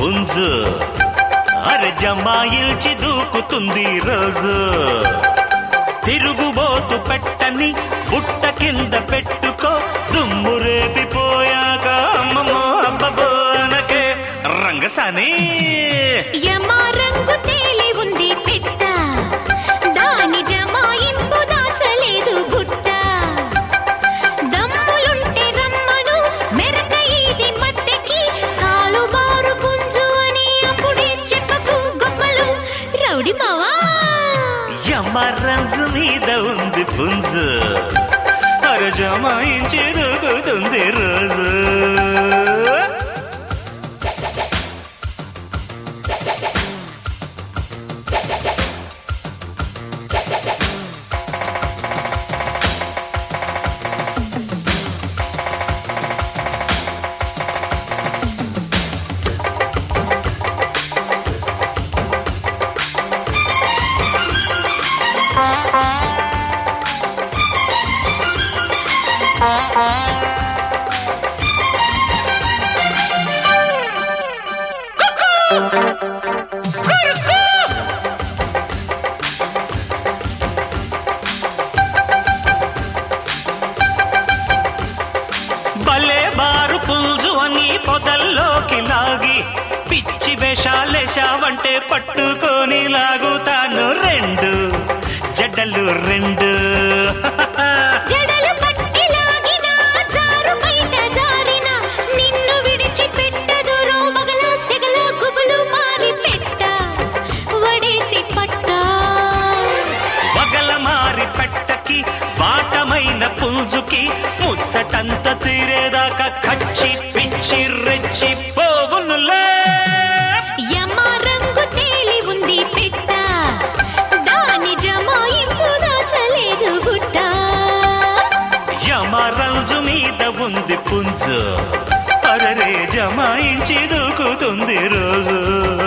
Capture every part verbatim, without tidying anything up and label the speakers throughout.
Speaker 1: పుంజు అరె జమాయిల్చి దూకుతుంది రోజు తిరుగుబోతు పెట్టని బుట్ట కింద పెట్టుకో దుమ్ము రేపిపోయాక అమ్మమ్మో అబ్బబో అనకే రంగసాని
Speaker 2: యమా రంగు తేలి ఉంది పిట్ట దాని జమాయింపు దాచలేదు గుట్ట దమ్ములుంటే రమ్మను మెరక ఇది మత్తెకి కాలు బారు పుంజు అని అప్పుడే చెప్పకు గొప్పలు రౌడి మావా
Speaker 1: యమరంజు మీద ఉంది పుంజు అరె జమాయించి దూకుతుంది రోజు భలే బారు పుంజు అని పొదల్లోకి లాగి పిచ్చి వేషాలేశావంటే పట్టుకొని లాగుతాను రెండు జడ్డలు రెండు
Speaker 2: జడలు పట్టి లాగిన జారు బయట జారిన నిన్ను విడిచి పెట్టదు రోమగల సెగల గుబులు మారి పెట్ట వడేసి పట్ట
Speaker 1: వగల మారి పెట్టకి వాటమైన పుంజుకి ముచ్చటంత తీరేదాకా కచ్చి పిచ్చి రెచ్చి పోవునులే
Speaker 2: యమా రంగు తేలి ఉంది పిట్ట దాని జమాయింపు దాచలేదు గుట్ట
Speaker 1: యమరాజు మీద ఉంది పుంజు అరరే జమాయించి దూకుతుంది రోజు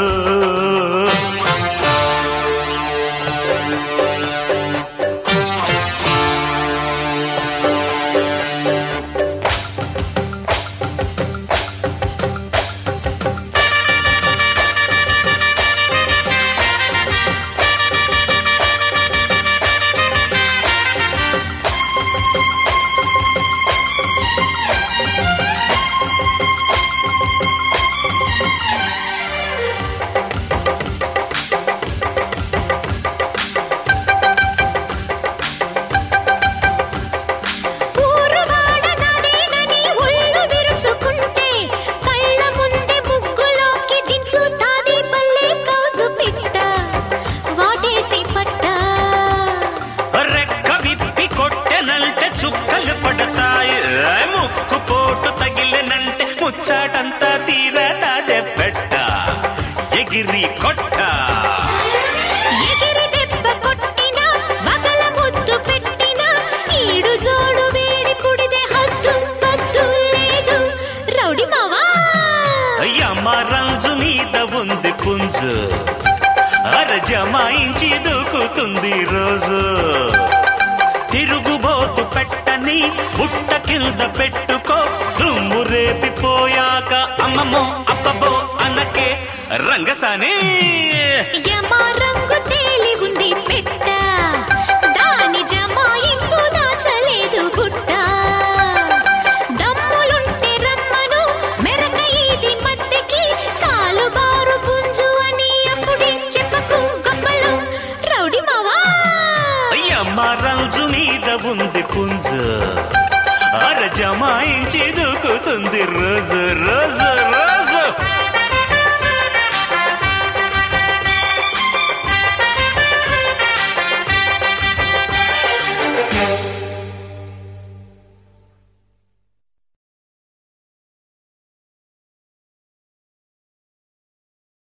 Speaker 2: ఊరువాడ నాదేనని ఒళ్ళు విరుచుకుంటే కళ్ళ ముందే ముగ్గులోకి దించుతాది పల్లె కౌసు పిట్ట వాటేసి పట్ట
Speaker 1: రెక్క విప్పి కొట్టెనంటే చుక్కలు పడతాయి ముక్కు పోటు తగిలినంటే ముచ్చాటంతా తీరతాదే పెట్ట ఎగిరి కొట్ట
Speaker 2: ఎగిరి దెబ్బ కొట్టిన మగల ముద్దు పెట్టిన ఈడు జోడు వేడి పుడిదే హద్దు పద్దు లేదు రౌడి మావా
Speaker 1: యమరాజు మీద ఉంది పుంజు అరె జమాయించి దూకుతుంది రోజు తిరుగుబోతు పెట్టని బుట్ట కింద పెట్టుకో దుమ్ము రేపిపోయాక అమ్మమ్మో అబ్బబో అనకే రంగసాని
Speaker 2: యమా రంగు తేలి ఉంది పెట్ట దాని జమాయింపు దాచలేదు గుట్ట దమ్ములుంటే రమ్మను మెరక ఇది మత్తెకి కాలు బారు పుంజు అని అప్పుడే చెప్పకు గొప్పలు రౌడి మావా
Speaker 1: యమరాజు మీద ఉంది పుంజు అరె జమాయించి దూకుతుంది రోజు రోజు